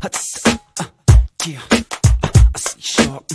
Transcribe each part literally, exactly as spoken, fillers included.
Yeah, I see sharp.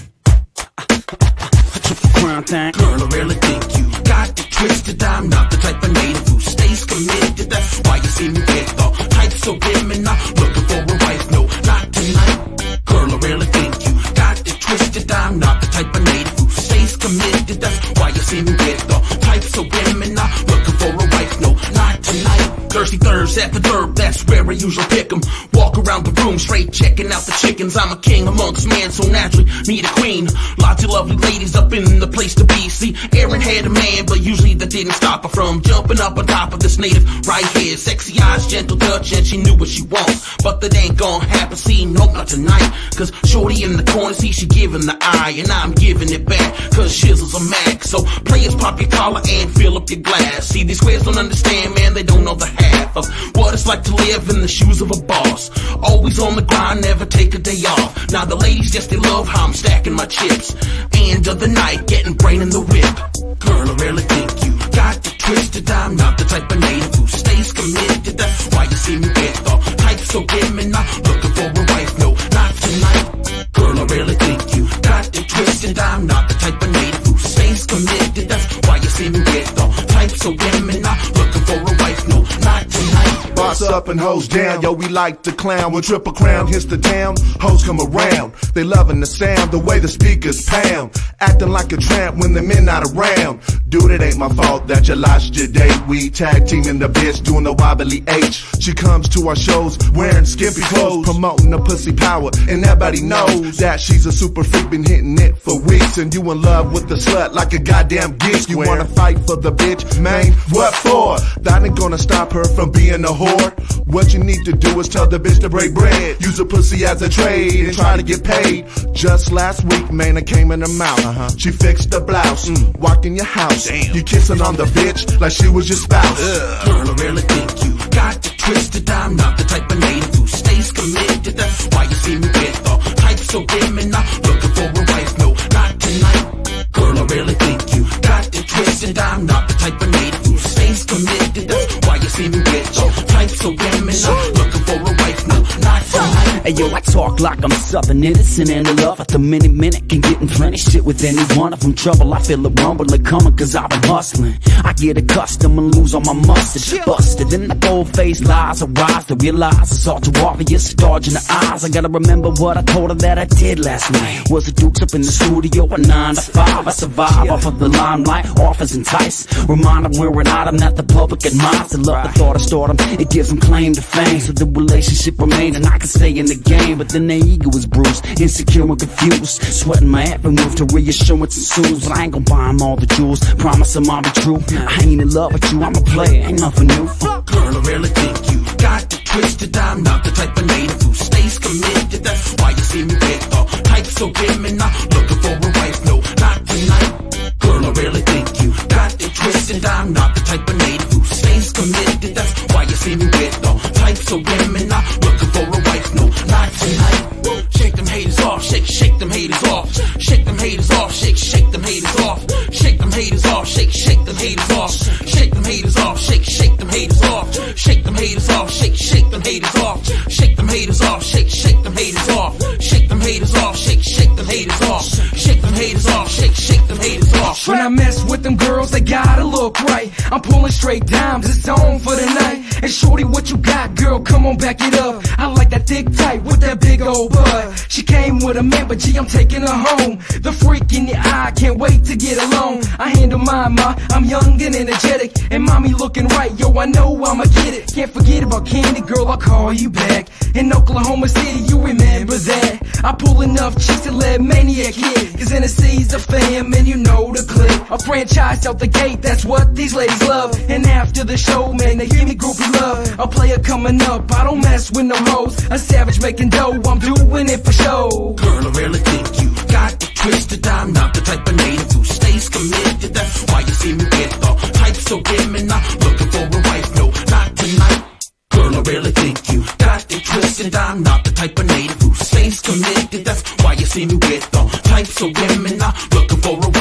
Triple crown thing. Girl, I really think you got it twisted. I'm not the type of native who stays committed. That's why you see me get the type so women not looking for a wife. No, not tonight. Girl, I really think you got it twisted. I'm not the type of native who stays committed. That's why you see me get the type so women not looking for a wife. No, not tonight. Thirsty Thursday at the Third, that's where I usually pick 'em. Walk around the room straight checking out the chickens. I'm a king amongst men, so naturally need a queen. Lots of lovely ladies up in the place to be. See, Aaron had a man, but usually that didn't stop her from jumping up on top of this native right here. Sexy eyes, gentle touch, and she knew what she wants. But that ain't gonna happen, see, nope, not tonight. Cause shorty in the corner, see, she giving the eye, and I'm giving it back, cause shizzle's a Mac. So players pop your collar and fill up your glass. See, these squares don't understand, man, they don't know the half of what it's like to live in the shoes of a boss. Always on the grind, never take a day off. Now the ladies just, they love how I'm stacking my chips. End of the night, getting brain in the whip. Girl, I really think you got it twisted. I'm not the type of native who stays committed. That's why you see me get the types of women not looking for a wife. No, not tonight. Girl, I really think you got it twisted. I'm not the type of native who stays committed. That's why you see me get the types of women not looking for a wife. No, not tonight. Boss up and hoes down, yo, we like to clown. When Triple Crown hits the town, hoes come around. They loving the sound, the way the speakers pound. Acting like a tramp when the men not around. Dude, it ain't my fault that you lost your date. We tag teaming the bitch, doing the wobbly H. She comes to our shows wearing skimpy clothes, promoting the pussy power, and everybody knows that she's a super freak, been hitting it for weeks. And you in love with the slut like a goddamn geek. You wanna fight for the bitch, man? What for? That ain't gonna stop her from being a whore. What you need to do is tell the bitch to break bread. Use a pussy as a trade and try to get paid. Just last week, man, I came in her mouth. Uh-huh. She fixed the blouse, mm. walked in your house. Damn. You kissing on the bitch like she was your spouse. Ugh. Girl, I really think you got it twisted. I'm not the type of native who stays committed. That's why you see me get the types of women not looking for a wife. No, not tonight. Girl, I really think you got it twisted. I'm not the type of native who stays committed. That's why you see me get the types of women not looking for a wife. No, not tonight. Hey yo, I talk like I'm southern, innocent and in love at the minute minute, can get in plenty shit with any one of them. Trouble, I feel it rumbling coming, cause I've been hustling. I get accustomed and lose all my mustard. Busted in the bold face lies arise to realize it's all too obvious, dodging the eyes. I gotta remember what I told her that I did last night. Was the Dukes up in the studio at nine to five. I survive off of the limelight, offers entice. Remind them we're an item that the public admires. To love the thought of stardom, it gives them claim to fame. So the relationship remains and I can stay in the game. But then their ego is bruised, insecure and confused. Sweating my every move to reassurance ensues. But I ain't gon' buy them all the jewels, promise them I'll be true. I ain't in love with you, I'm a player, ain't nothing new. Girl, I really think you got it twisted. I'm not the type of native who stays committed. That's why you see me get the types of women not looking for a wife. No, not tonight. Girl, I really think you got it twisted. I'm not the type of native who stays committed. That's why you see me get the types of women not looking for a wife. No, not tonight. Shake them haters off, shake, shake them haters off. Shake them haters off, shake, shake them haters off. Shake them haters off, shake, shake them haters off. Shake them haters off, shake, shake them haters off. Shake them haters off, shake, shake them haters off. Shake them haters off, shake, shake them haters off. Shake them haters off, shake, shake them haters off. Shake them haters off, shake, shake them haters off. When I mess with them girls, they gotta look right. I'm pulling straight dimes, it's on for the night. And shorty, what you got, girl? Come on, back it up. I like that thick tight with that big old butt. She came with a man, but gee, I'm taking her home. The freak in your eye, can't wait to get alone. I handle mine, ma, I'm young and energetic. And mommy looking right, yo, I know I'ma get it. Can't forget about Candy, girl, I'll call you back. In Oklahoma City, you remember that. I pull enough cheeks to let maniac hit. Cause Tennessee's the fam, and you know the clip. A franchise out the gate, that's what these ladies love. And after the show, man, they give me groupie love. A player coming up, I don't mess with no hoes. A savage making dough, I'm doing it for show. Girl, I really think you got it twisted. I'm not the type of native who stays committed. That's why you see me get the types of women not looking for a wife. No, not tonight. Girl, I really think you got it twisted. I'm not the type of native who stays committed. That's why you see me with the types of women not looking for a wife.